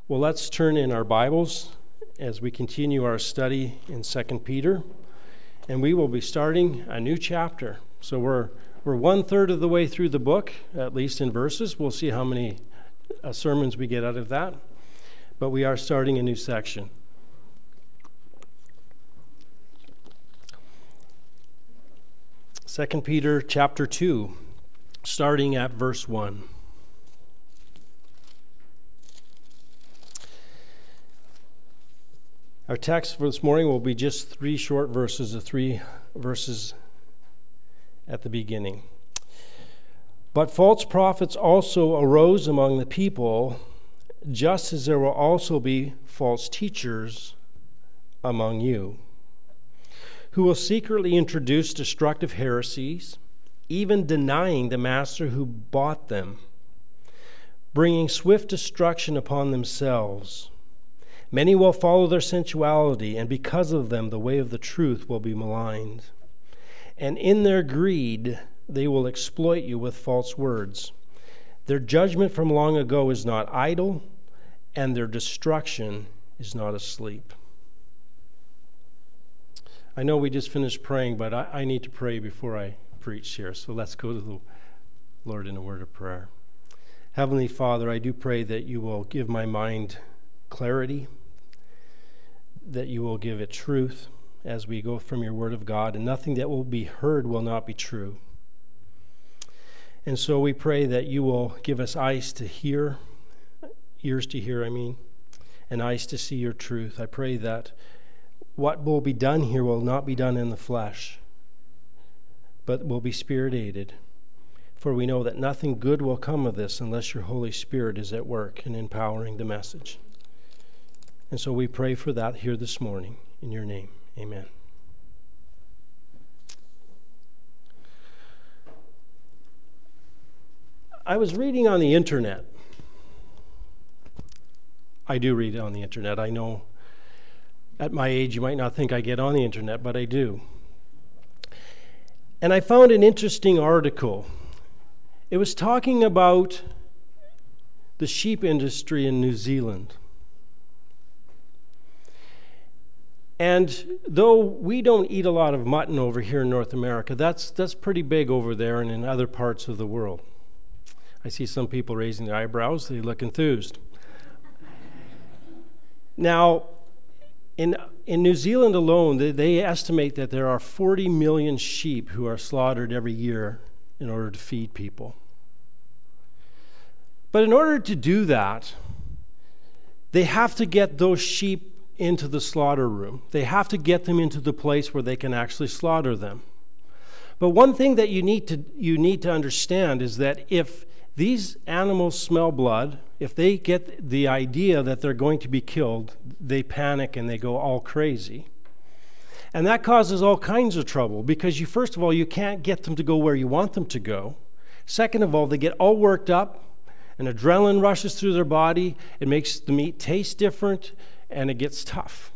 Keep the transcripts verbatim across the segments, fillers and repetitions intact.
Well, let's turn in our Bibles as we continue our study in Second Peter, and we will be starting a new chapter. So we're we're one third of the way through the book, at least in verses. We'll see how many uh, sermons we get out of that, but we are starting a new section. Second Peter chapter two, starting at verse one. Our text for this morning will be just three short verses, the three verses at the beginning. But false prophets also arose among the people, just as there will also be false teachers among you, who will secretly introduce destructive heresies, even denying the master who bought them, bringing swift destruction upon themselves. Many will follow their sensuality, and because of them the way of the truth will be maligned. And in their greed they will exploit you with false words. Their judgment from long ago is not idle, and their destruction is not asleep. I know we just finished praying, but I, I need to pray before I preach here, so let's go to the Lord in a word of prayer. Heavenly Father, I do pray that you will give my mind clarity, that you will give it truth as we go from your word of God, and nothing that will be heard will not be true. And so we pray that you will give us eyes to hear, ears to hear, I mean, and eyes to see your truth. I pray that what will be done here will not be done in the flesh, but will be spirit-aided. For we know that nothing good will come of this unless your Holy Spirit is at work in empowering the message. And so we pray for that here this morning. In your name, amen. I was reading on the internet. I do read on the internet. I know at my age you might not think I get on the internet, but I do. And I found an interesting article. It was talking about the sheep industry in New Zealand. And though we don't eat a lot of mutton over here in North America, that's that's pretty big over there and in other parts of the world. I see some people raising their eyebrows. They look enthused. Now, in in New Zealand alone, they, they estimate that there are forty million sheep who are slaughtered every year in order to feed people. But in order to do that, they have to get those sheep into the slaughter room. They have to get them into the place where they can actually slaughter them. But one thing that you need to you need to understand is that if these animals smell blood, if they get the idea that they're going to be killed, they panic and they go all crazy. And that causes all kinds of trouble because you first of all you can't get them to go where you want them to go. Second of all, they get all worked up and adrenaline rushes through their body. It makes the meat taste different, and it gets tough.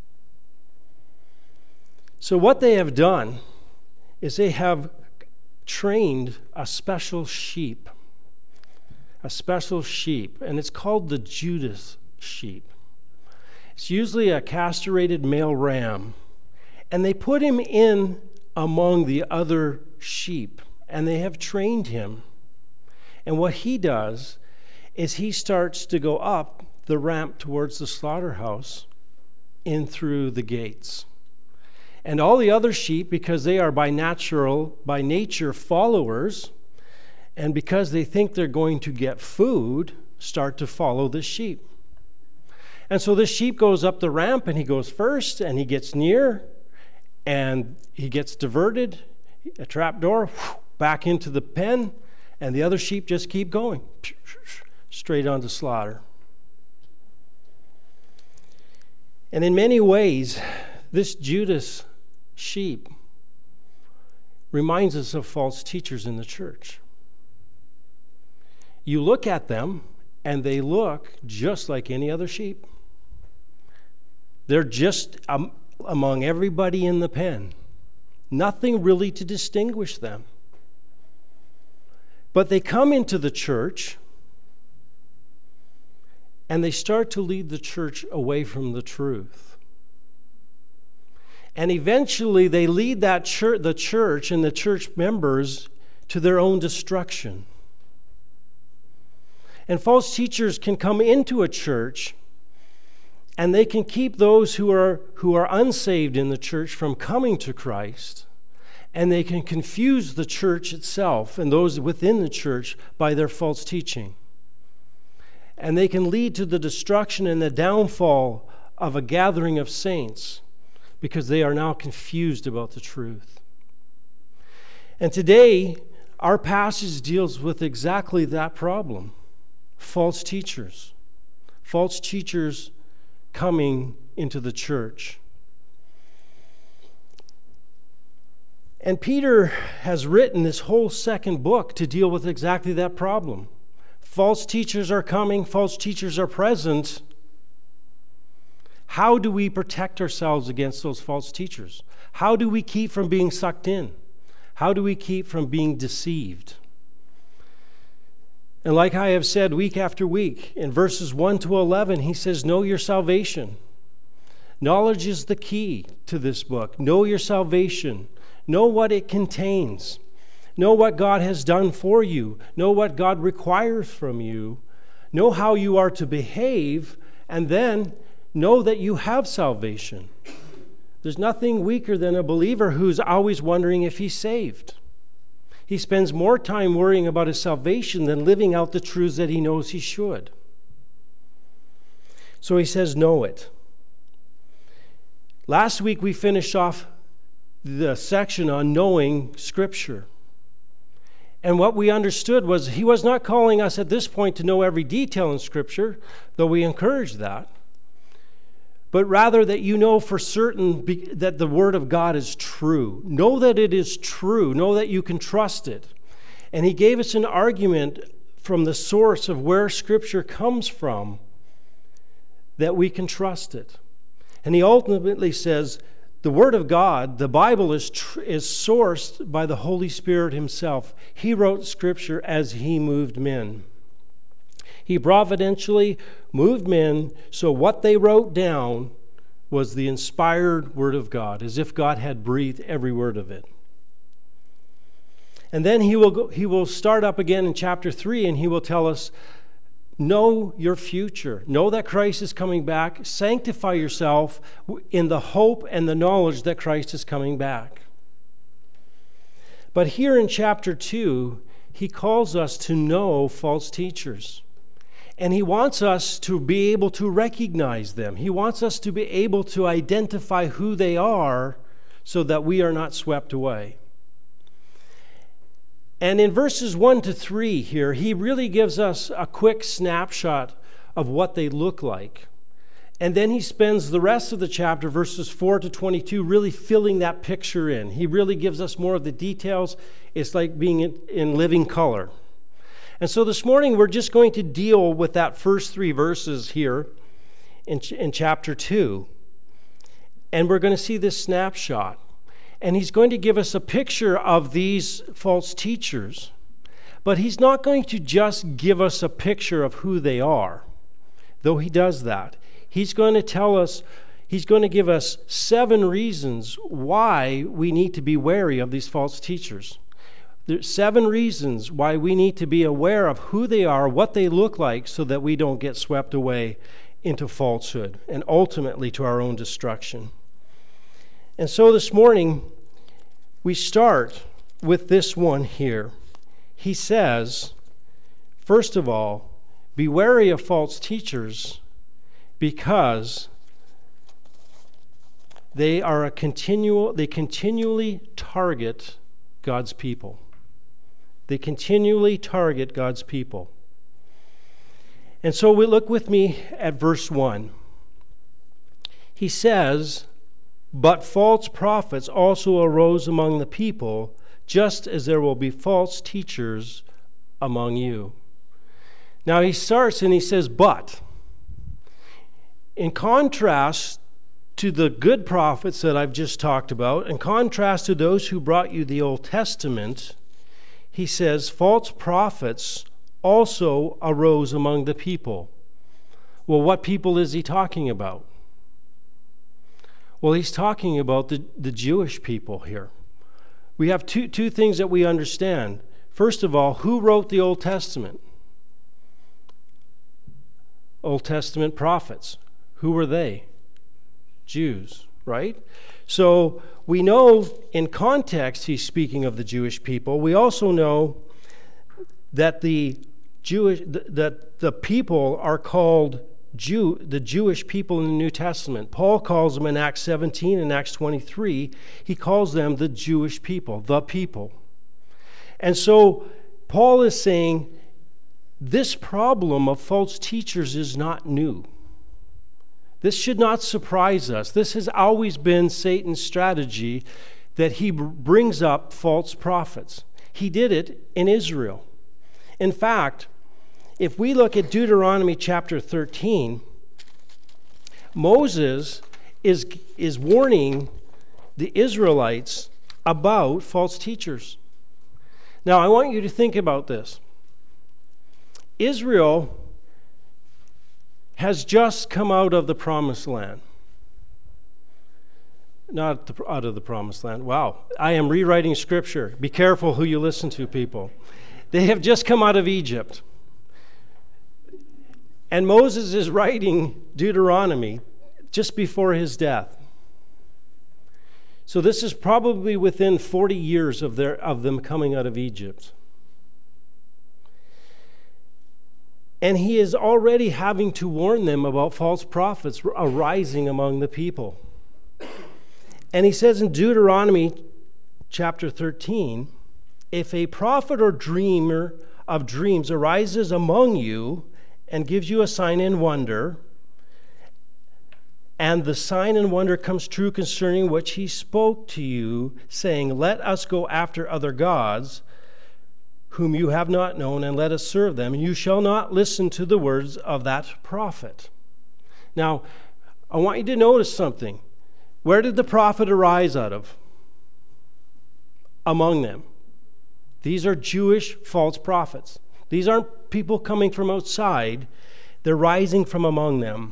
So what they have done is they have trained a special sheep, a special sheep, and it's called the Judas sheep. It's usually a castrated male ram, and they put him in among the other sheep, and they have trained him. And what he does is he starts to go up the ramp towards the slaughterhouse in through the gates. And all the other sheep, because they are by natural, by nature followers, and because they think they're going to get food, start to follow the sheep. And so this sheep goes up the ramp and he goes first and he gets near and he gets diverted, a trap door, back into the pen, and the other sheep just keep going straight on to slaughter. And in many ways, this Judas sheep reminds us of false teachers in the church. You look at them, and they look just like any other sheep. They're just um, among everybody in the pen. Nothing really to distinguish them. But they come into the church and they start to lead the church away from the truth. And eventually they lead that church, the church and the church members to their own destruction. And false teachers can come into a church, and they can keep those who are who are unsaved in the church from coming to Christ, and they can confuse the church itself and those within the church by their false teaching. And they can lead to the destruction and the downfall of a gathering of saints because they are now confused about the truth. And today, our passage deals with exactly that problem. False teachers. False teachers coming into the church. And Peter has written this whole second book to deal with exactly that problem. False teachers are coming, false teachers are present. How do we protect ourselves against those false teachers? How do we keep from being sucked in? How do we keep from being deceived? And like I have said week after week, in verses one to eleven, he says, know your salvation. Knowledge is the key to this book. Know your salvation. Know what it contains. Know what God has done for you. Know what God requires from you. Know how you are to behave, and then know that you have salvation. There's nothing weaker than a believer who's always wondering if he's saved. He spends more time worrying about his salvation than living out the truths that he knows he should. So he says, know it. Last week we finished off the section on knowing Scripture. And what we understood was he was not calling us at this point to know every detail in Scripture, though we encourage that, but rather that you know for certain that the Word of God is true. Know that it is true. Know that you can trust it. And he gave us an argument from the source of where Scripture comes from that we can trust it. And he ultimately says, the Word of God, the Bible, is tr- is sourced by the Holy Spirit himself. He wrote Scripture as he moved men. He providentially moved men, so what they wrote down was the inspired Word of God, as if God had breathed every word of it. And then he will go, he will start up again in chapter three, and he will tell us, know your future. Know that Christ is coming back. Sanctify yourself in the hope and the knowledge that Christ is coming back. But here in chapter two, he calls us to know false teachers. And he wants us to be able to recognize them. He wants us to be able to identify who they are so that we are not swept away. And in verses one to three here, he really gives us a quick snapshot of what they look like. And then he spends the rest of the chapter, verses four to twenty-two, really filling that picture in. He really gives us more of the details. It's like being in, in living color. And so this morning, we're just going to deal with that first three verses here in, in chapter two. And we're going to see this snapshot. And he's going to give us a picture of these false teachers. But he's not going to just give us a picture of who they are, though he does that. He's going to tell us, he's going to give us seven reasons why we need to be wary of these false teachers. There's seven reasons why we need to be aware of who they are, what they look like, so that we don't get swept away into falsehood and ultimately to our own destruction. And so this morning, we start with this one here. He says, first of all, be wary of false teachers because they are a continual, they continually target God's people. They continually target God's people. And so we look with me at verse one. He says, but false prophets also arose among the people, just as there will be false teachers among you. Now he starts and he says, but. In contrast to the good prophets that I've just talked about, in contrast to those who brought you the Old Testament, he says, false prophets also arose among the people. Well, what people is he talking about? Well, he's talking about the, the Jewish people here. We have two, two things that we understand. First of all, who wrote the Old Testament? Old Testament prophets. Who were they? Jews, right? So we know in context he's speaking of the Jewish people. We also know that the Jewish that the people are called Jew, the Jewish people in the New Testament. Paul calls them in Acts seventeen and Acts twenty-three, he calls them the Jewish people, the people. And so Paul is saying this problem of false teachers is not new. This should not surprise us. This has always been Satan's strategy, that he brings up false prophets. He did it in Israel. In fact, if we look at Deuteronomy chapter thirteen, Moses is, is warning the Israelites about false teachers. Now, I want you to think about this. Israel has just come out of the promised land. Not the, out of the promised land. Wow, I am rewriting scripture. Be careful who you listen to, people. They have just come out of Egypt. And Moses is writing Deuteronomy just before his death. So this is probably within forty years of their of them coming out of Egypt. And he is already having to warn them about false prophets arising among the people. And he says in Deuteronomy chapter thirteen, if a prophet or dreamer of dreams arises among you and gives you a sign and wonder, and the sign and wonder comes true concerning which he spoke to you, saying, let us go after other gods, whom you have not known, and let us serve them, and you shall not listen to the words of that prophet. Now, I want you to notice something. Where did the prophet arise out of? Among them. These are Jewish false prophets. These aren't people coming from outside. They're rising from among them.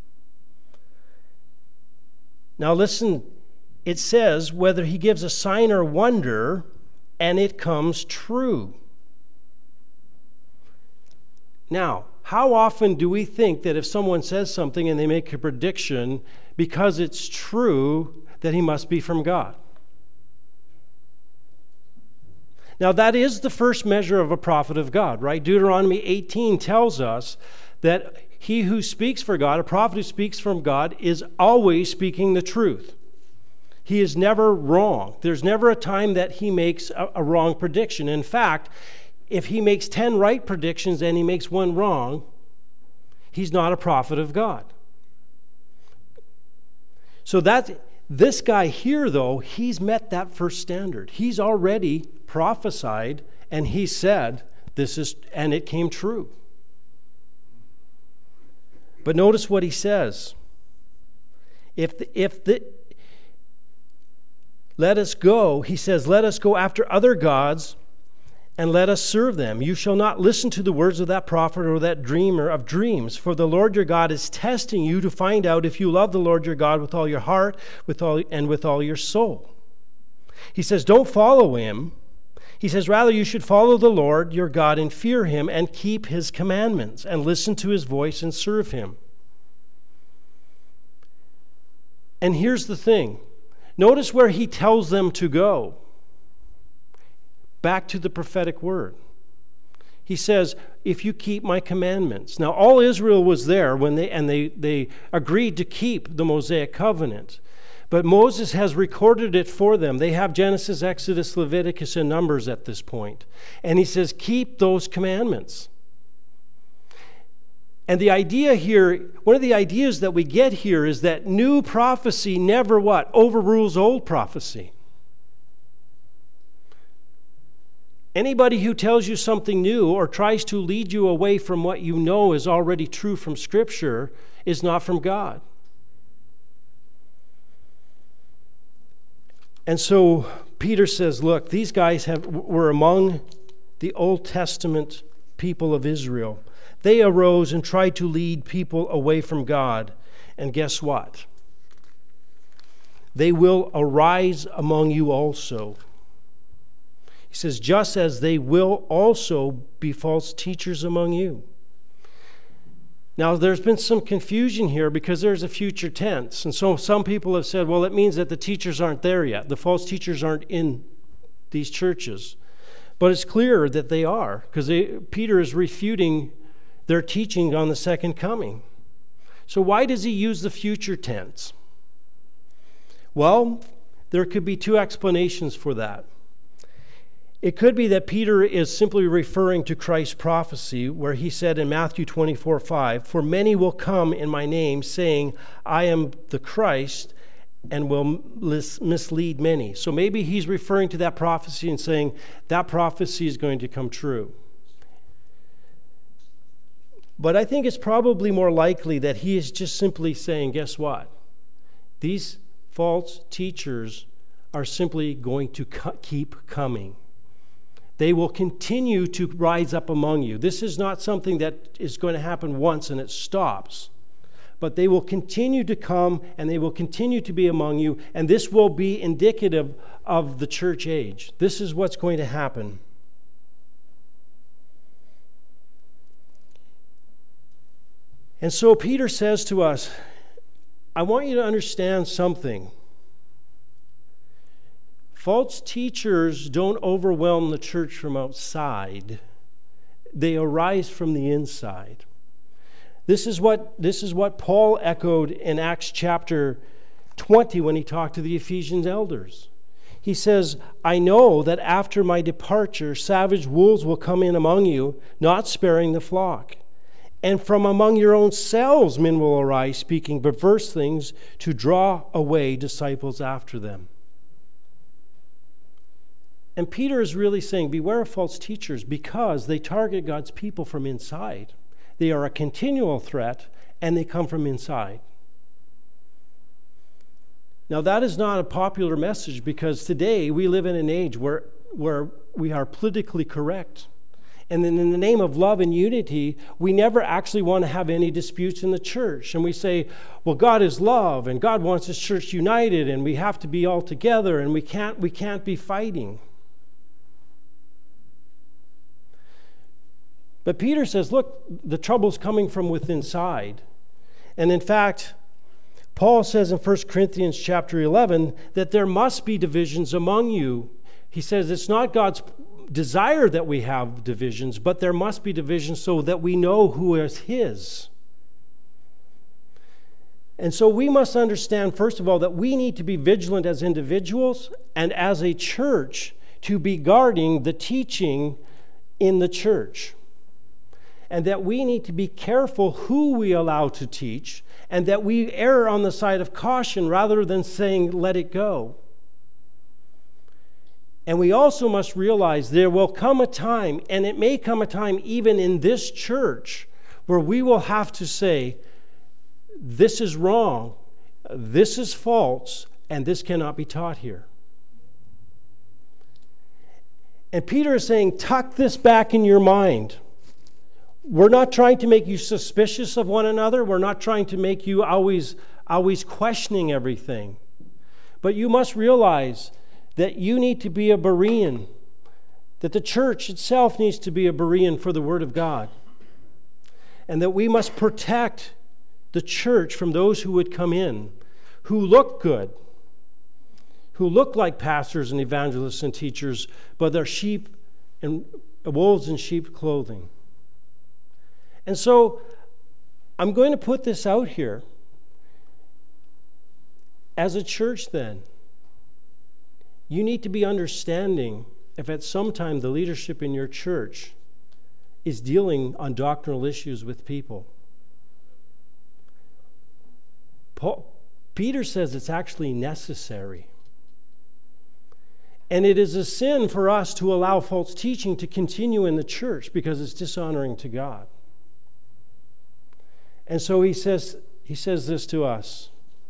Now listen, it says, whether he gives a sign or wonder, and it comes true. Now, how often do we think that if someone says something and they make a prediction, because it's true, that he must be from God? Now, that is the first measure of a prophet of God, right? Deuteronomy eighteen tells us that he who speaks for God, a prophet who speaks from God, is always speaking the truth. He is never wrong. There's never a time that he makes a, a wrong prediction. In fact, if he makes ten right predictions and he makes one wrong, he's not a prophet of God. So that this guy here, though, he's met that first standard. He's already prophesied, and he said, this is, and it came true. But notice what he says. If the, if the, let us go, he says, let us go after other gods and let us serve them. You shall not listen to the words of that prophet or that dreamer of dreams, for the Lord your God is testing you to find out if you love the Lord your God with all your heart, with all and with all your soul. He says, don't follow him. He says, rather, you should follow the Lord your God and fear him and keep his commandments and listen to his voice and serve him. And here's the thing. Notice where he tells them to go. Back to the prophetic word. He says, if you keep my commandments. Now, all Israel was there when they and they, they agreed to keep the Mosaic covenant. But Moses has recorded it for them. They have Genesis, Exodus, Leviticus, and Numbers at this point. And he says, keep those commandments. And the idea here, one of the ideas that we get here is that new prophecy never what? Overrules old prophecy. Anybody who tells you something new or tries to lead you away from what you know is already true from Scripture is not from God. And so Peter says, look, these guys have, were among the Old Testament people of Israel. They arose and tried to lead people away from God. And guess what? They will arise among you also. He says, just as they will also be false teachers among you. Now, there's been some confusion here because there's a future tense. And so some people have said, well, it means that the teachers aren't there yet. The false teachers aren't in these churches. But it's clear that they are, because Peter is refuting their teaching on the second coming. So why does he use the future tense? Well, there could be two explanations for that. It could be that Peter is simply referring to Christ's prophecy where he said in Matthew twenty-four five, "For many will come in my name, saying, I am the Christ, and will mislead many." So maybe he's referring to that prophecy and saying that prophecy is going to come true. But I think it's probably more likely that he is just simply saying, guess what? These false teachers are simply going to co- keep coming. They will continue to rise up among you. This is not something that is going to happen once and it stops. But they will continue to come and they will continue to be among you. And this will be indicative of the church age. This is what's going to happen. And so Peter says to us, I want you to understand something. False teachers don't overwhelm the church from outside. They arise from the inside. This is what, this is what Paul echoed in Acts chapter twenty when he talked to the Ephesian elders. He says, I know that after my departure, savage wolves will come in among you, not sparing the flock. And from among your own selves men will arise, speaking perverse things to draw away disciples after them. And Peter is really saying, beware of false teachers because they target God's people from inside. They are a continual threat, and they come from inside. Now, that is not a popular message because today we live in an age where, where we are politically correct. And then in the name of love and unity, we never actually want to have any disputes in the church. And we say, well, God is love, and God wants His church united, and we have to be all together, and we can't, we can't be fighting. But Peter says, look, the trouble's coming from within inside. And in fact, Paul says in First Corinthians chapter eleven that there must be divisions among you. He says it's not God's desire that we have divisions, but there must be divisions so that we know who is His. And so we must understand, first of all, that we need to be vigilant as individuals and as a church to be guarding the teaching in the church. And that we need to be careful who we allow to teach, and that we err on the side of caution rather than saying, let it go. And we also must realize there will come a time, and it may come a time even in this church, where we will have to say, this is wrong, this is false, and this cannot be taught here. And Peter is saying, tuck this back in your mind. We're not trying to make you suspicious of one another. We're not trying to make you always, always questioning everything. But you must realize that you need to be a Berean, that the church itself needs to be a Berean for the Word of God, and that we must protect the church from those who would come in, who look good, who look like pastors and evangelists and teachers, but they're sheep and wolves in sheep clothing. And so I'm going to put this out here. As a church, then, you need to be understanding if at some time the leadership in your church is dealing on doctrinal issues with people. Paul, Peter says it's actually necessary. And it is a sin for us to allow false teaching to continue in the church because it's dishonoring to God. And so he says, he says this to us.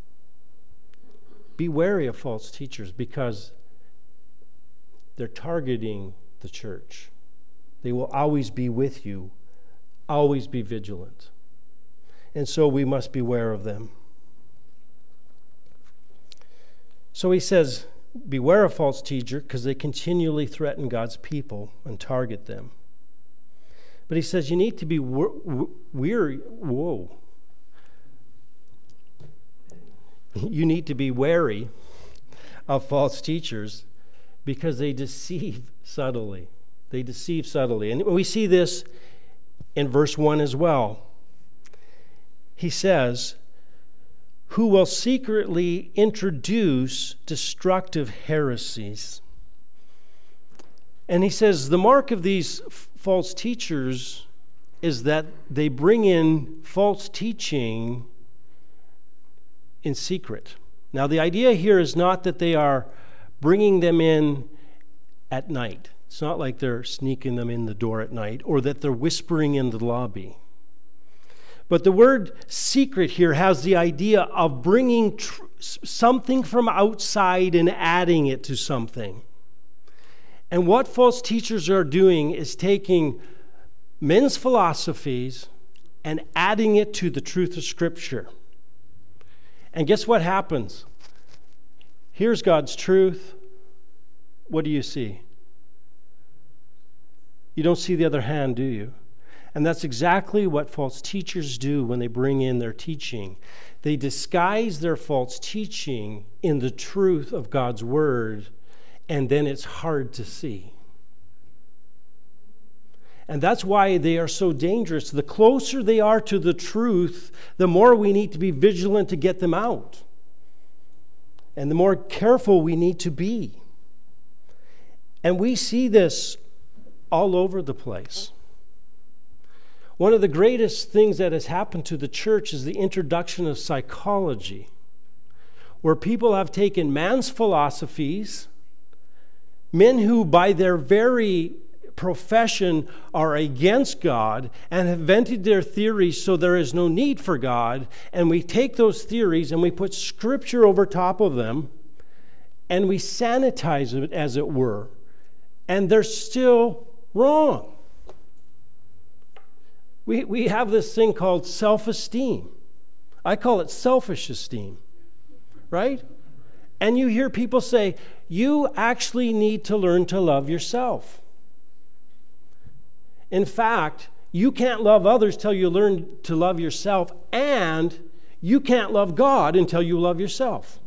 Be wary of false teachers because they're targeting the church. They will always be with you. Always be vigilant. And so we must beware of them. So he says, beware of false teachers because they continually threaten God's people and target them. But he says you need to be weary. Whoa. You need to be wary of false teachers because they deceive subtly. They deceive subtly. And we see this in verse one as well. He says, who will secretly introduce destructive heresies. And he says the mark of these f- false teachers is that they bring in false teaching in secret. Now, the idea here is not that they are bringing them in at night. It's not like they're sneaking them in the door at night or that they're whispering in the lobby. But the word secret here has the idea of bringing tr- something from outside and adding it to something. And what false teachers are doing is taking men's philosophies and adding it to the truth of Scripture. And guess what happens? Here's God's truth. What do you see? You don't see the other hand, do you? And that's exactly what false teachers do when they bring in their teaching. They disguise their false teaching in the truth of God's Word, and then it's hard to see. And that's why they are so dangerous. The closer they are to the truth, the more we need to be vigilant to get them out. And the more careful we need to be. And we see this all over the place. One of the greatest things that has happened to the church is the introduction of psychology, where people have taken man's philosophies, men who by their very profession are against God and have invented their theories so there is no need for God, and we take those theories and we put Scripture over top of them and we sanitize it, as it were, and they're still wrong. We, we have this thing called self-esteem. I call it selfish esteem, right? And you hear people say, you actually need to learn to love yourself. In fact, you can't love others till you learn to love yourself, and you can't love God until you love yourself.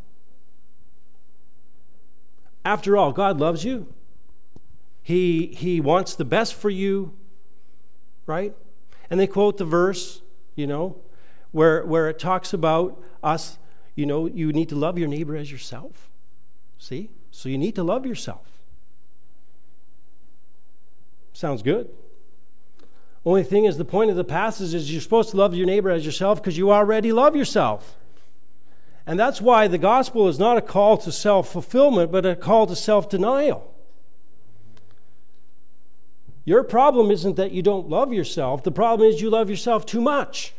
After all, God loves you. He, he wants the best for you, right? And they quote the verse, you know, where, where it talks about us, you know, you need to love your neighbor as yourself. See? So you need to love yourself. Sounds good. Only thing is, the point of the passage is you're supposed to love your neighbor as yourself because you already love yourself. And that's why the gospel is not a call to self-fulfillment, but a call to self-denial. Your problem isn't that you don't love yourself. The problem is you love yourself too much.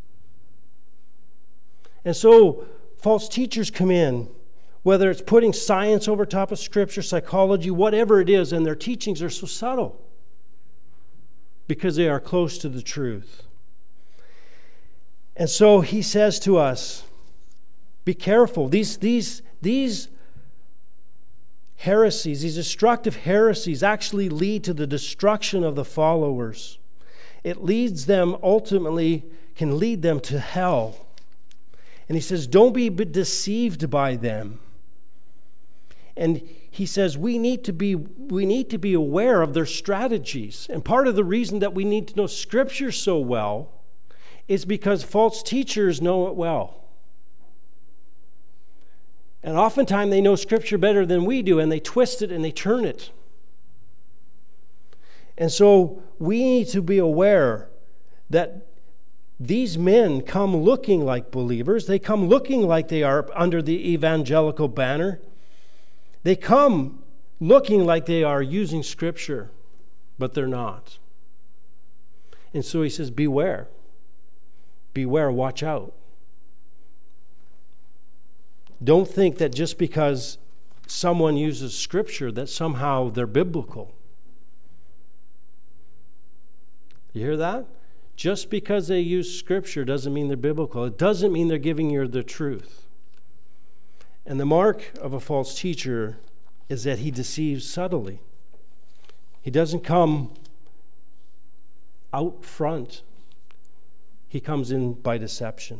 And so false teachers come in, whether it's putting science over top of Scripture, psychology, whatever it is, and their teachings are so subtle because they are close to the truth. And so he says to us, be careful. These, these, these heresies, these destructive heresies actually lead to the destruction of the followers. It leads them, ultimately, can lead them to hell. And he says, don't be deceived by them. And he says we need to be we need to be aware of their strategies. And part of the reason that we need to know Scripture so well is because false teachers know it well. And oftentimes they know Scripture better than we do, and they twist it and they turn it. And so we need to be aware that these men come looking like believers. They come looking like they are under the evangelical banner. They come looking like they are using Scripture, but they're not. And so he says, beware. Beware, watch out. Don't think that just because someone uses Scripture that somehow they're biblical. You hear that? Just because they use Scripture doesn't mean they're biblical. It doesn't mean they're giving you the truth. And the mark of a false teacher is that he deceives subtly. He doesn't come out front. He comes in by deception.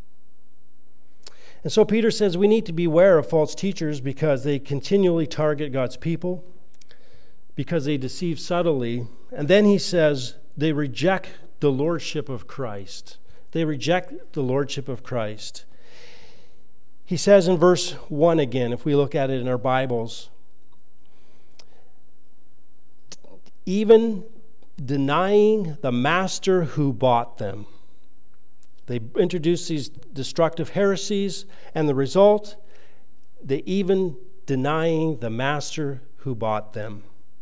And so Peter says we need to beware of false teachers because they continually target God's people, because they deceive subtly. And then he says they reject the lordship of Christ. They reject the lordship of Christ. He says in verse one again, if we look at it in our Bibles, even denying the master who bought them. They introduce these destructive heresies, and the result, they even denying the master who bought them.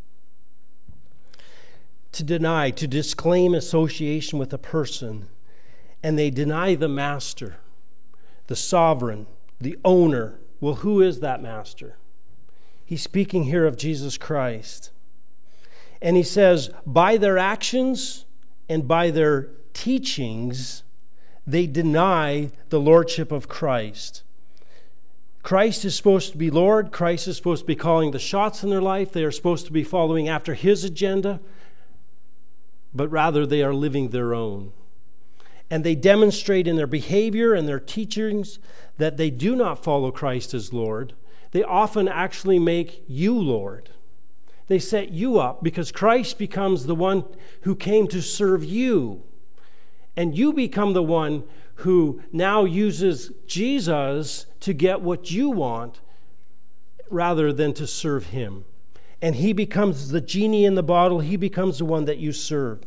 To deny, to disclaim association with a person, and they deny the master, the sovereign, the owner. Well, who is that master? He's speaking here of Jesus Christ. And he says, by their actions and by their teachings, they deny the lordship of Christ. Christ is supposed to be Lord. Christ is supposed to be calling the shots in their life. They are supposed to be following after his agenda, but rather they are living their own. And they demonstrate in their behavior and their teachings that they do not follow Christ as Lord. They often actually make you Lord. They set you up because Christ becomes the one who came to serve you. And you become the one who now uses Jesus to get what you want rather than to serve him. And he becomes the genie in the bottle. He becomes the one that you serve.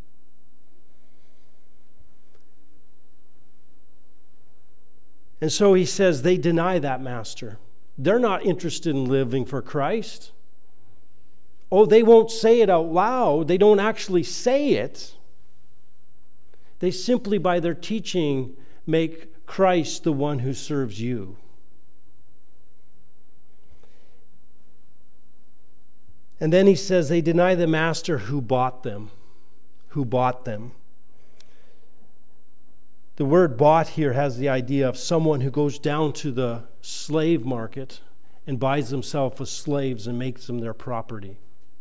And so he says they deny that master. They're not interested in living for Christ. Oh, they won't say it out loud. They don't actually say it. They simply, by their teaching, make Christ the one who serves you. And then he says they deny the master who bought them. Who bought them. The word bought here has the idea of someone who goes down to the slave market and buys themselves as slaves and makes them their property.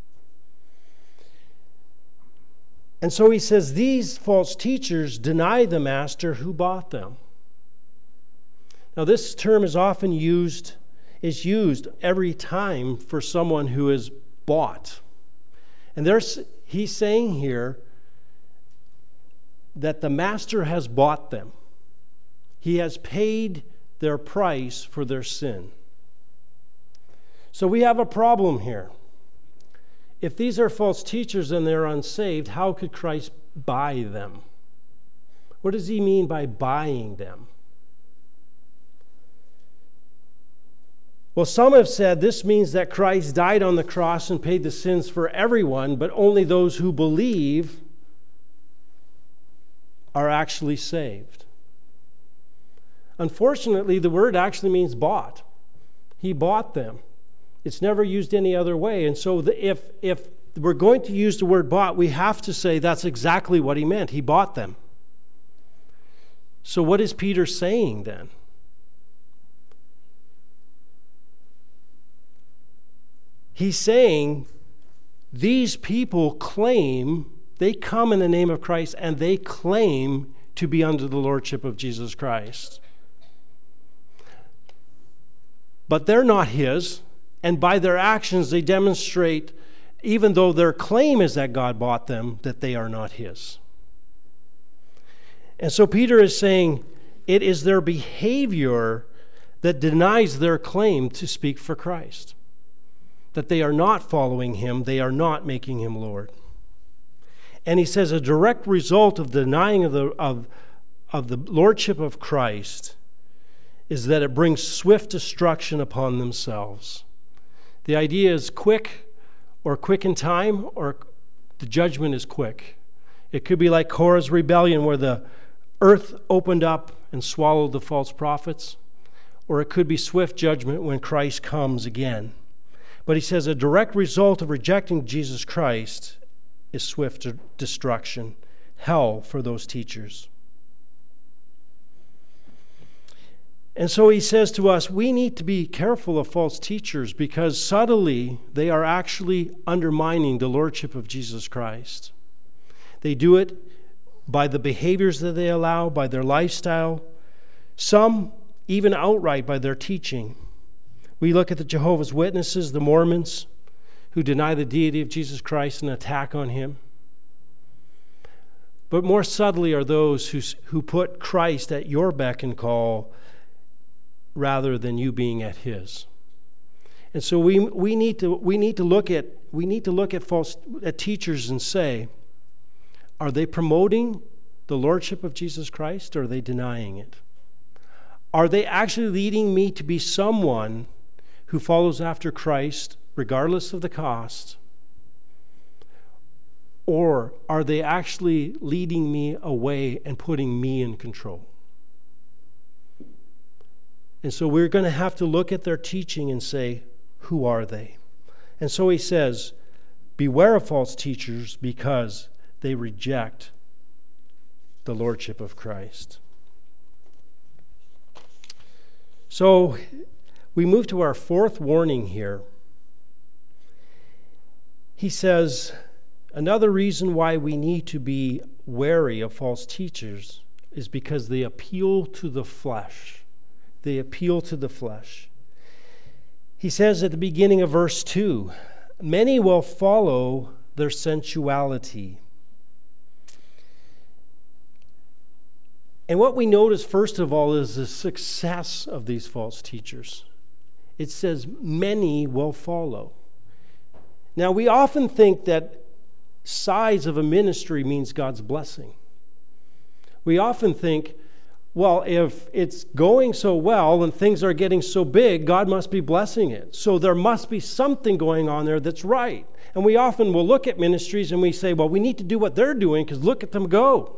And so he says these false teachers deny the master who bought them. Now this term is often used, is used every time for someone who is bought. And there's, he's saying here that the master has bought them. He has paid their price for their sin. So we have a problem here. If these are false teachers and they're unsaved, how could Christ buy them? What does he mean by buying them? Well, some have said this means that Christ died on the cross and paid the sins for everyone, but only those who believe are actually saved. Unfortunately, the word actually means bought. He bought them. It's never used any other way. And so the, if, if we're going to use the word bought, we have to say that's exactly what he meant. He bought them. So what is Peter saying then? He's saying these people claim, they come in the name of Christ and they claim to be under the lordship of Jesus Christ. But they're not his. And by their actions, they demonstrate, even though their claim is that God bought them, that they are not his. And so Peter is saying it is their behavior that denies their claim to speak for Christ. That they are not following him, they are not making him Lord. And he says a direct result of denying of the, of, of the lordship of Christ is that it brings swift destruction upon themselves. The idea is quick, or quick in time, or the judgment is quick. It could be like Korah's rebellion where the earth opened up and swallowed the false prophets, or it could be swift judgment when Christ comes again. But he says a direct result of rejecting Jesus Christ is swift destruction, hell for those teachers. And so he says to us, we need to be careful of false teachers because subtly they are actually undermining the lordship of Jesus Christ. They do it by the behaviors that they allow, by their lifestyle, some even outright by their teaching. We look at the Jehovah's Witnesses, the Mormons, who deny the deity of Jesus Christ and attack on him. But more subtly are those who, who put Christ at your beck and call rather than you being at his. And so we we need to we need to look at we need to look at false at teachers and say, are they promoting the lordship of Jesus Christ or are they denying it? Are they actually leading me to be someone who follows after Christ regardless of the cost? Or are they actually leading me away and putting me in control? And so we're going to have to look at their teaching and say, who are they? And so he says, beware of false teachers because they reject the lordship of Christ. So we move to our fourth warning here. He says, another reason why we need to be wary of false teachers is because they appeal to the flesh. They appeal to the flesh. He says at the beginning of verse two, many will follow their sensuality. And what we notice, first of all, is the success of these false teachers. It says many will follow. Now, we often think that size of a ministry means God's blessing. We often think, well, if it's going so well and things are getting so big, God must be blessing it. So there must be something going on there that's right. And we often will look at ministries and we say, well, we need to do what they're doing because look at them go.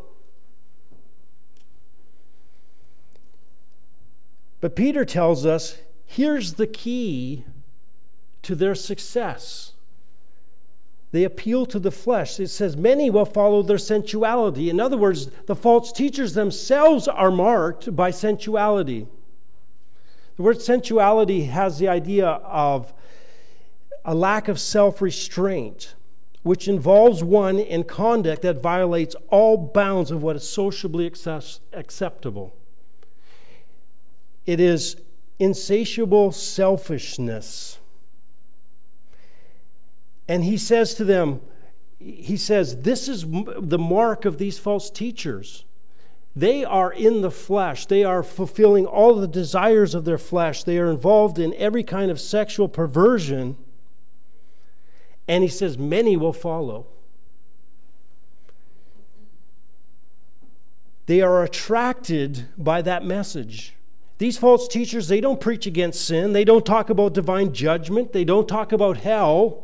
But Peter tells us, here's the key to their success. They appeal to the flesh. It says, many will follow their sensuality. In other words, the false teachers themselves are marked by sensuality. The word sensuality has the idea of a lack of self-restraint, which involves one in conduct that violates all bounds of what is sociably access- acceptable. It is insatiable selfishness. And he says to them, he says, this is the mark of these false teachers. They are in the flesh. They are fulfilling all the desires of their flesh. They are involved in every kind of sexual perversion. And he says, many will follow. They are attracted by that message. These false teachers, they don't preach against sin. They don't talk about divine judgment. They don't talk about hell.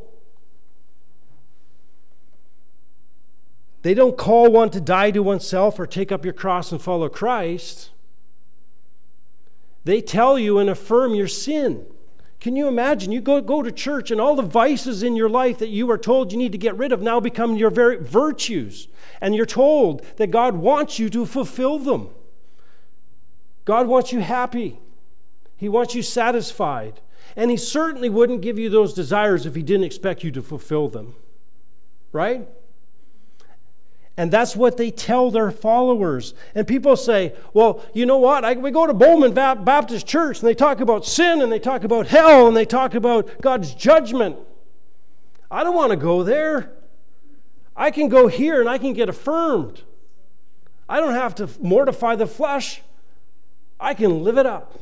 They don't call one to die to oneself or take up your cross and follow Christ. They tell you and affirm your sin. Can you imagine? You go, go to church and all the vices in your life that you are told you need to get rid of now become your very virtues. And you're told that God wants you to fulfill them. God wants you happy. He wants you satisfied. And he certainly wouldn't give you those desires if he didn't expect you to fulfill them. Right? And that's what they tell their followers. And people say, well, you know what? I, we go to Bowman Baptist Church and they talk about sin and they talk about hell and they talk about God's judgment. I don't want to go there. I can go here and I can get affirmed. I don't have to mortify the flesh. I can live it up.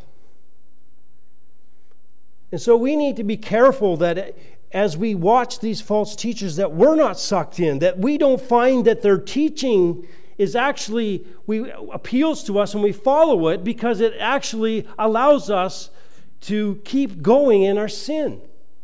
And so we need to be careful that as we watch these false teachers that we're not sucked in, that we don't find that their teaching is actually, we appeals to us and we follow it because it actually allows us to keep going in our sin.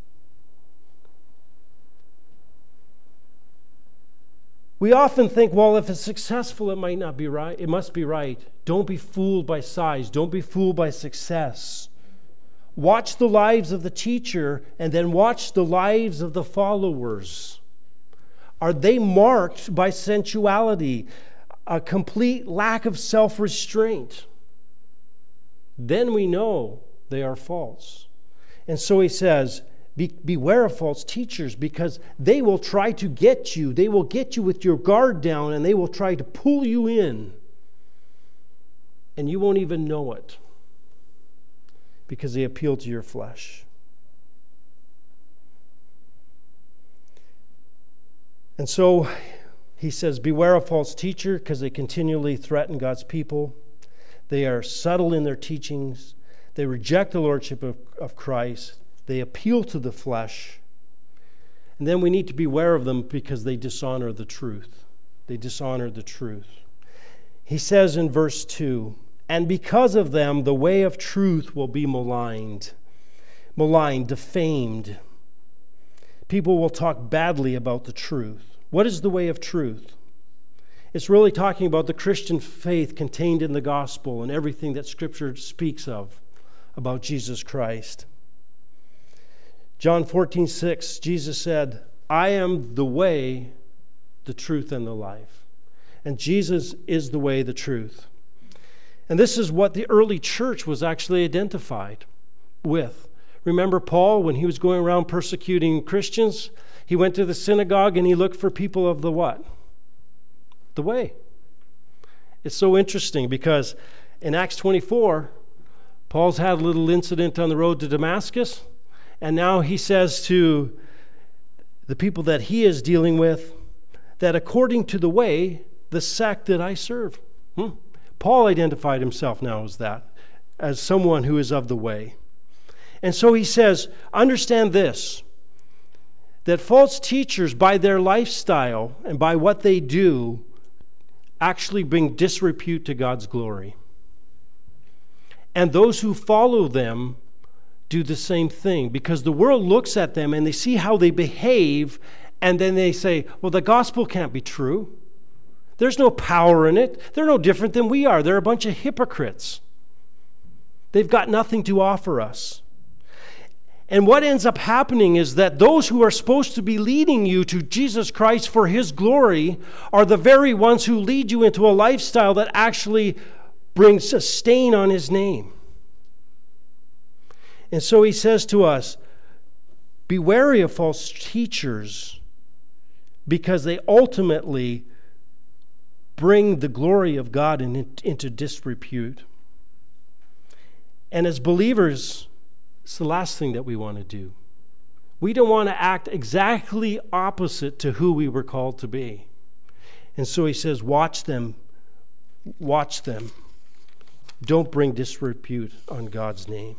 We often think, well, if it's successful, it might not be right. It must be right. Don't be fooled by size. Don't be fooled by success. Watch the lives of the teacher and then watch the lives of the followers. Are they marked by sensuality, a complete lack of self-restraint? Then we know they are false. And so he says, Be, beware of false teachers, because they will try to get you. They will get you with your guard down, and they will try to pull you in. And you won't even know it, because they appeal to your flesh. And so he says, beware of false teachers, because they continually threaten God's people. They are subtle in their teachings. They reject the lordship of, of Christ. They appeal to the flesh. And then we need to beware of them because they dishonor the truth. They dishonor the truth. He says in verse two, and because of them, the way of truth will be maligned, maligned, defamed. People will talk badly about the truth. What is the way of truth? It's really talking about the Christian faith contained in the gospel and everything that Scripture speaks of about Jesus Christ. John fourteen six, Jesus said, I am the way, the truth, and the life. And Jesus is the way, the truth. And this is what the early church was actually identified with. Remember Paul, when he was going around persecuting Christians, he went to the synagogue and he looked for people of the what? The way. It's so interesting because in Acts twenty-four, Paul's had a little incident on the road to Damascus, and now he says to the people that he is dealing with that according to the way, the sect that I serve. Hmm? Paul identified himself now as that, as someone who is of the way. And so he says, understand this, that false teachers, by their lifestyle and by what they do, actually bring disrepute to God's glory. And those who follow them do the same thing, because the world looks at them and they see how they behave, and then they say, well, the gospel can't be true. There's no power in it. They're no different than we are. They're a bunch of hypocrites. They've got nothing to offer us. And what ends up happening is that those who are supposed to be leading you to Jesus Christ for His glory are the very ones who lead you into a lifestyle that actually brings a stain on His name. And so he says to us, be wary of false teachers, because they ultimately bring the glory of God in, into disrepute. And as believers, it's the last thing that we want to do. We don't want to act exactly opposite to who we were called to be. And so he says, watch them, watch them. Don't bring disrepute on God's name.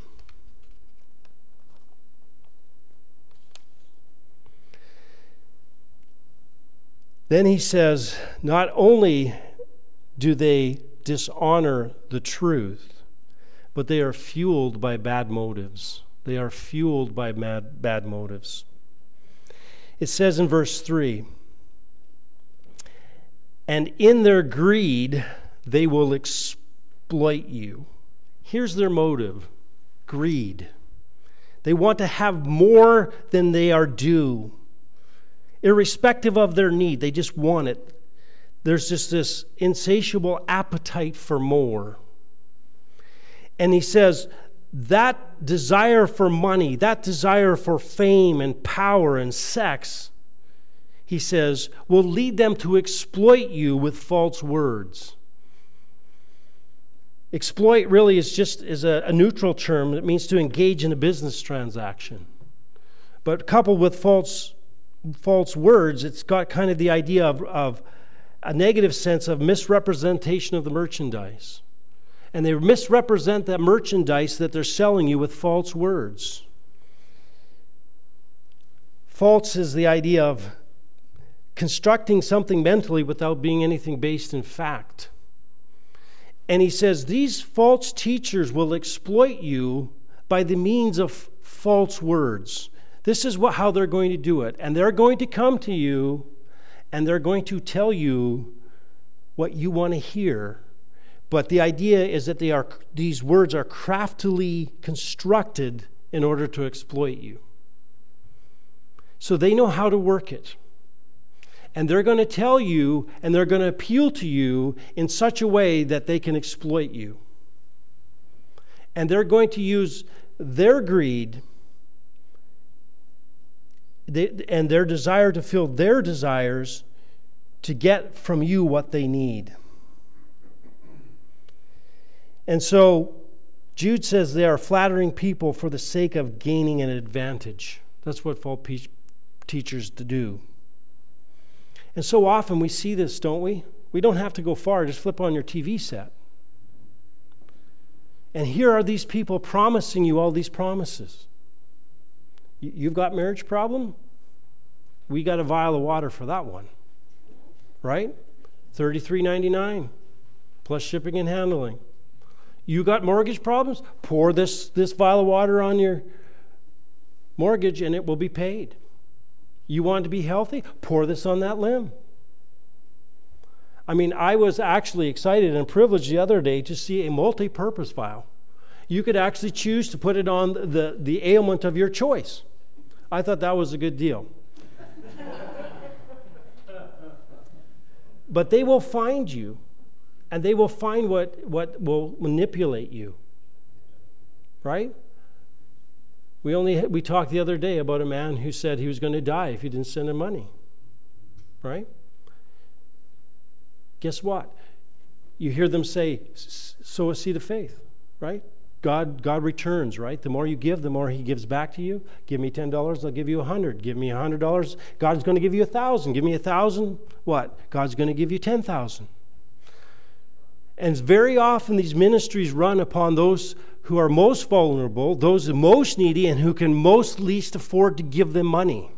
Then he says, not only do they dishonor the truth, but they are fueled by bad motives. They are fueled by bad, bad motives. It says in verse three, and in their greed, they will exploit you. Here's their motive, greed. They want to have more than they are due. Irrespective of their need, they just want it. There's just this insatiable appetite for more. And he says, that desire for money, that desire for fame and power and sex, he says, will lead them to exploit you with false words. Exploit really is just is a, a neutral term. It means to engage in a business transaction. But coupled with false false words, it's got kind of the idea of, of a negative sense of misrepresentation of the merchandise. And they misrepresent that merchandise that they're selling you with false words. False is the idea of constructing something mentally without being anything based in fact. And he says these false teachers will exploit you by the means of false words. This is what, how they're going to do it. And they're going to come to you and they're going to tell you what you want to hear. But the idea is that they are, these words are craftily constructed in order to exploit you. So they know how to work it. And they're going to tell you, and they're going to appeal to you in such a way that they can exploit you. And they're going to use their greed they, and their desire to fill their desires to get from you what they need. And so Jude says they are flattering people for the sake of gaining an advantage. That's what false teachers do. And so often we see this, don't we? We don't have to go far. Just flip on your T V set. And here are these people promising you all these promises. You've got marriage problem? We got a vial of water for that one. Right? thirty-three ninety-nine plus shipping and handling. You got mortgage problems? Pour this, this vial of water on your mortgage and it will be paid. You want to be healthy? Pour this on that limb. I mean, I was actually excited and privileged the other day to see a multi-purpose vial. You could actually choose to put it on the, the ailment of your choice. I thought that was a good deal. But they will find you, and they will find what, what will manipulate you. Right? We only we talked the other day about a man who said he was going to die if you didn't send him money. Right? Guess what? You hear them say, sow a seed of faith, right? God God returns, right? The more you give, the more he gives back to you. Give me ten dollars, I'll give you one hundred dollars. Give me one hundred dollars, God's going to give you one thousand dollars. Give me one thousand dollars, what? God's going to give you ten thousand dollars. And very often these ministries run upon those who are most vulnerable, those most needy, and who can most least afford to give them money.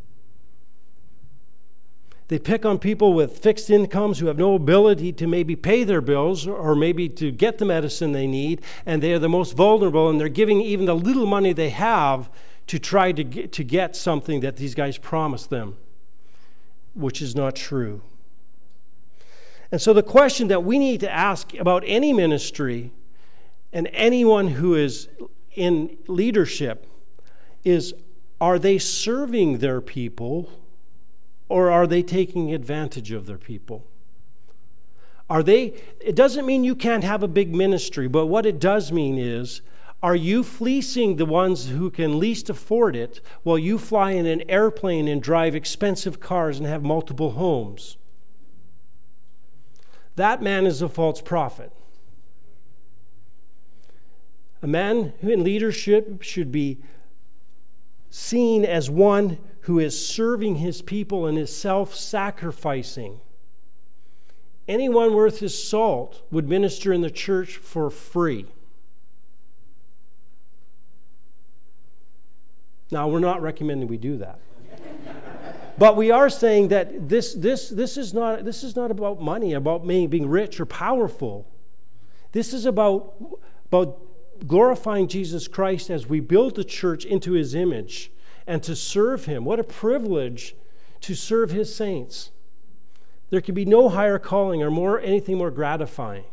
They pick on people with fixed incomes who have no ability to maybe pay their bills or maybe to get the medicine they need, and they are the most vulnerable, and they're giving even the little money they have to try to get, to get something that these guys promised them, which is not true. And so the question that we need to ask about any ministry and anyone who is in leadership is, are they serving their people or are they taking advantage of their people? Are they, it doesn't mean you can't have a big ministry, but what it does mean is, are you fleecing the ones who can least afford it while you fly in an airplane and drive expensive cars and have multiple homes? That man is a false prophet. A man who in leadership should be seen as one who is serving his people and is self-sacrificing. Anyone worth his salt would minister in the church for free. Now, we're not recommending we do that. But we are saying that this, this, this, is not, this is not about money, about me being rich or powerful. This is about, about glorifying Jesus Christ as we build the church into his image and to serve him. What a privilege to serve his saints. There can be no higher calling or more anything more gratifying.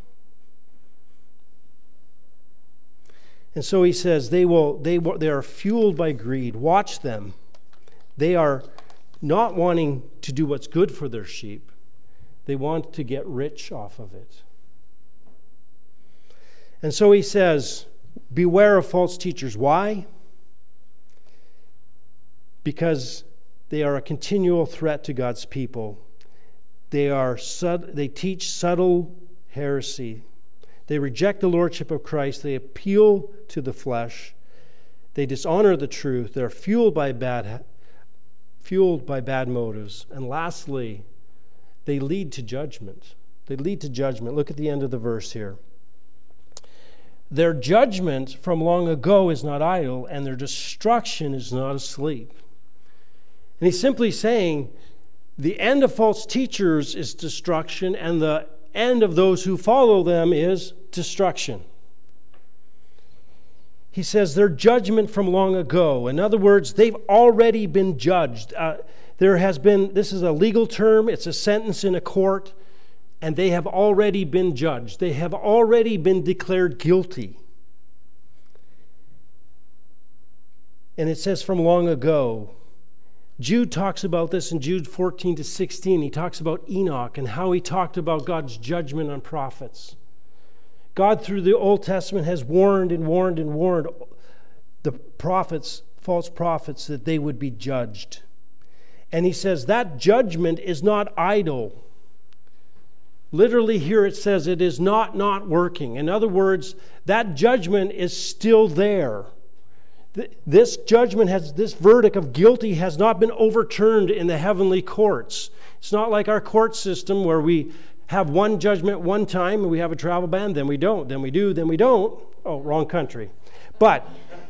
And so he says they will they they are fueled by greed. Watch them. They are not wanting to do what's good for their sheep. They want to get rich off of it. And so he says, beware of false teachers. Why? Because they are a continual threat to God's people. They are sub, they teach subtle heresy. They reject the lordship of Christ. They appeal to the flesh. They dishonor the truth. They're fueled by bad fueled by bad motives. And lastly, they lead to judgment. They lead to judgment. Look at the end of the verse here. Their judgment from long ago is not idle, and their destruction is not asleep. And he's simply saying the end of false teachers is destruction, and the end of those who follow them is destruction. He says their judgment from long ago. In other words, they've already been judged. Uh, there has been, this is a legal term, it's a sentence in a court, and they have already been judged. They have already been declared guilty. And it says from long ago. Jude talks about this in Jude fourteen to sixteen. He talks about Enoch and how he talked about God's judgment on prophets. God, through the Old Testament, has warned and warned and warned the prophets, false prophets, that they would be judged. And he says that judgment is not idle. Literally here it says it is not not working. In other words, that judgment is still there. This judgment has, this verdict of guilty has not been overturned in the heavenly courts. It's not like our court system where we have one judgment one time and we have a travel ban, then we don't, then we do, then we don't. Oh, wrong country. But,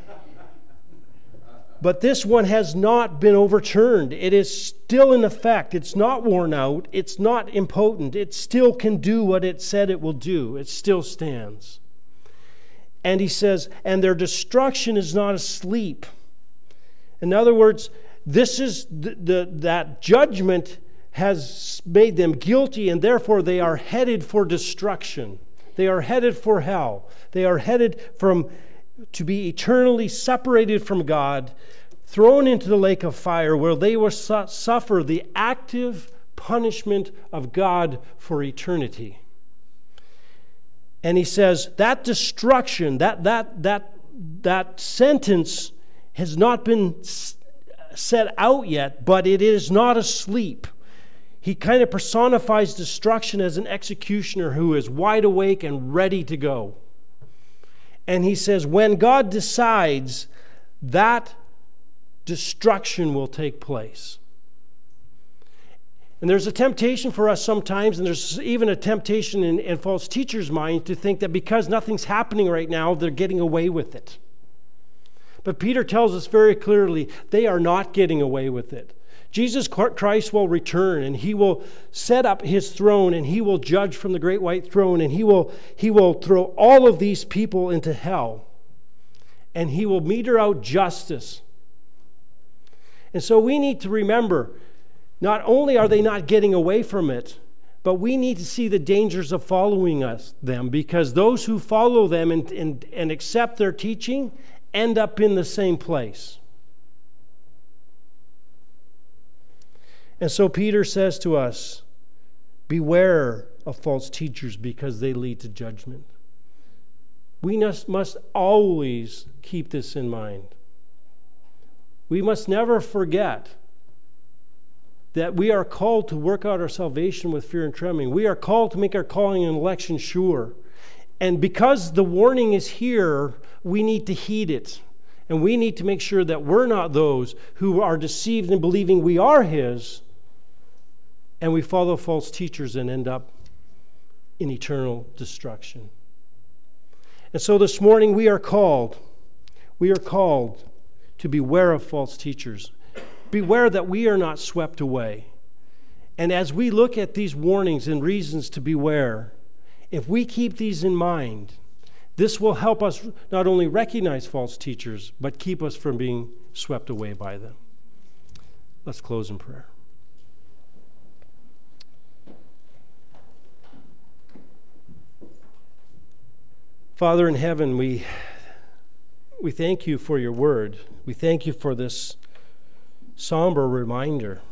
but this one has not been overturned. It is still in effect. It's not worn out. It's not impotent. It still can do what it said it will do. It still stands. And he says, and their destruction is not asleep. In other words, this is the, the, that judgment has made them guilty, and therefore they are headed for destruction. They are headed for hell. They are headed from to be eternally separated from God, thrown into the lake of fire, where they will su- suffer the active punishment of God for eternity. And he says that destruction, that that that that sentence has not been set out yet, but it is not asleep. He kind of personifies destruction as an executioner who is wide awake and ready to go. And he says when God decides, that destruction will take place. And there's a temptation for us sometimes, and there's even a temptation in, in false teachers' minds to think that because nothing's happening right now, they're getting away with it. But Peter tells us very clearly, they are not getting away with it. Jesus Christ will return, and he will set up his throne, and he will judge from the great white throne, and he will, he will throw all of these people into hell, and he will meter out justice. And so we need to remember, not only are they not getting away from it, but we need to see the dangers of following us, them, because those who follow them and, and, and accept their teaching end up in the same place. And so Peter says to us, beware of false teachers because they lead to judgment. We must, must always keep this in mind. We must never forget that we are called to work out our salvation with fear and trembling. We are called to make our calling and election sure. And because the warning is here, we need to heed it. And we need to make sure that we're not those who are deceived in believing we are his, and we follow false teachers and end up in eternal destruction. And so this morning we are called, we are called to beware of false teachers. Beware that we are not swept away. And as we look at these warnings and reasons to beware, if we keep these in mind, this will help us not only recognize false teachers, but keep us from being swept away by them. Let's close in prayer. Father in heaven, we, we thank you for your word. We thank you for this somber reminder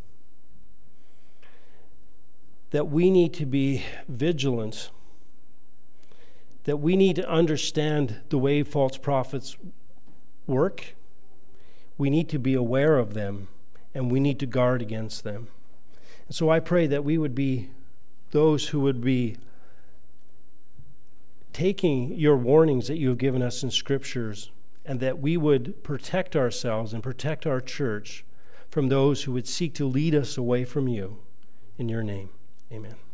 that we need to be vigilant, that we need to understand the way false prophets work. We need to be aware of them, and we need to guard against them. And so I pray that we would be those who would be taking your warnings that you have given us in scriptures, and that we would protect ourselves and protect our church from those who would seek to lead us away from you. In your name, amen.